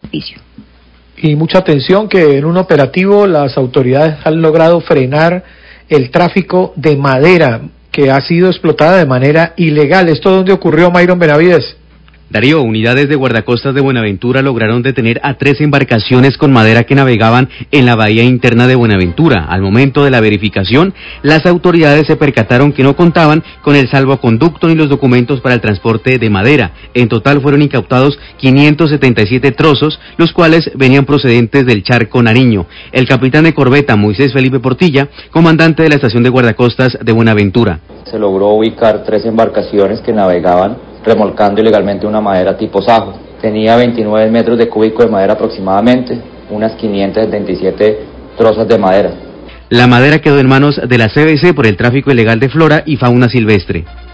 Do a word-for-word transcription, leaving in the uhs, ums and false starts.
servicio. Y mucha atención que en un operativo las autoridades han logrado frenar el tráfico de madera que ha sido explotada de manera ilegal. ¿Esto dónde ocurrió, Mayron Benavides? Darío, unidades de guardacostas de Buenaventura lograron detener a tres embarcaciones con madera que navegaban en la bahía interna de Buenaventura. Al momento de la verificación, las autoridades se percataron que no contaban con el salvoconducto ni los documentos para el transporte de madera. En total fueron incautados quinientos setenta y siete trozos, los cuales venían procedentes del Charco Nariño. El capitán de corbeta, Moisés Felipe Portilla, comandante de la estación de guardacostas de Buenaventura. Se logró ubicar tres embarcaciones que navegaban remolcando ilegalmente una madera tipo Sajo. Tenía veintinueve metros de cúbico de madera aproximadamente, unas quinientas setenta y siete trozas de madera. La madera quedó en manos de la C B C por el tráfico ilegal de flora y fauna silvestre.